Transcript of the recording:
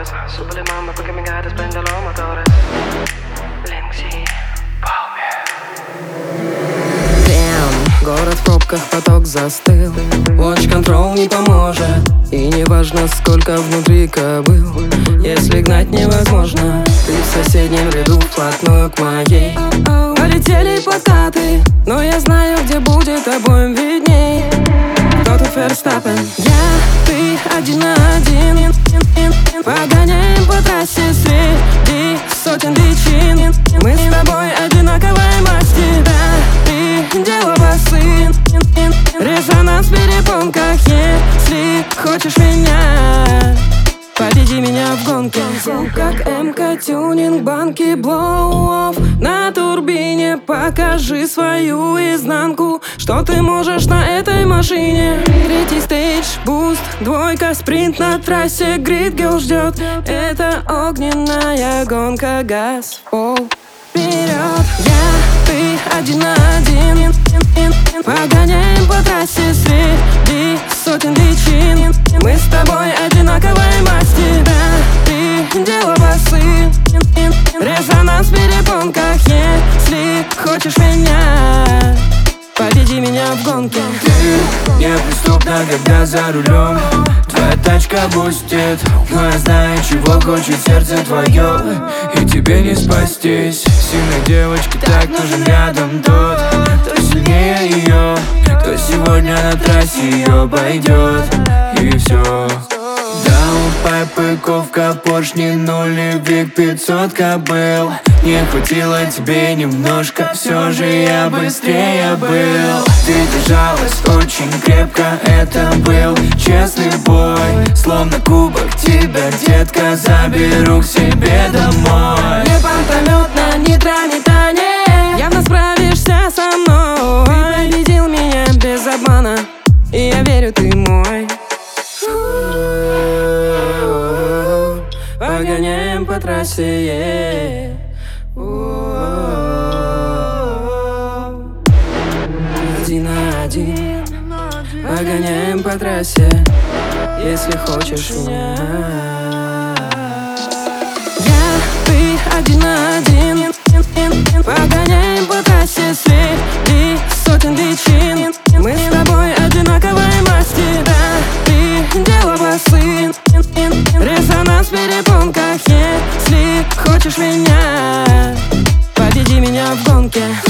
súbele mama porque me gatas prende los motores. Ленкси, Город в пробках, поток застыл. Watch control не поможет. И не важно, сколько внутри кобыл. Если гнать невозможно, ты в соседнем ряду вплотную к моей. Полетели подкаты, но я знаю, где будет обоим видней. Кто тут Ферстаппен? Я, ты, один на один. Погоняем по трассе среди сотен личин. Мы с тобой одинаковой масти. Да, и дело басы. Резонанс в перепонках. Если хочешь меня, победи меня в гонке. Звук как МК, тюнинг, банки, блоу-офф. На турбине покажи свою изнанку. Что ты можешь на этой машине? Третий стейдж, буст, двойка, спринт на трассе. Грид-гелл ждет. Это огненная гонка, газ, пол, вперед. Я, ты, один на один. Погоняем по трассе среди сотен личин. Мы с тобой одинаковой масти. Да, и дело басы. Резонанс в перепонках. Если хочешь меня, победи меня в гонке. Ты неприступна, когда за рулем. Твоя тачка бустит, но я знаю, чего хочет сердце твое. И тебе не спастись. Сильной девочке так нужен рядом тот, кто сильнее ее, кто сегодня на трассе ее пойдет. И все. Даунпайп, ковка, поршни, нулевик, 500 кобыл. Не хватило тебе немножко, все же я быстрее был. Ты держалась очень крепко, это был честный бой. Словно кубок тебя, детка, заберу к себе домой. Не понтомет на нитрометане. Явно справишься со мной. Победил меня без обмана, и я верю, ты мой. Погоняем по трассе, один на один. Погоняем по трассе, если хочешь меня. Я, ты, один на один. Погоняем по трассе среди сотен личин. Мы с тобой одинаковой масти. Да, и дело басы. Резонанс в перепонках. Если хочешь меня, победи меня в гонке.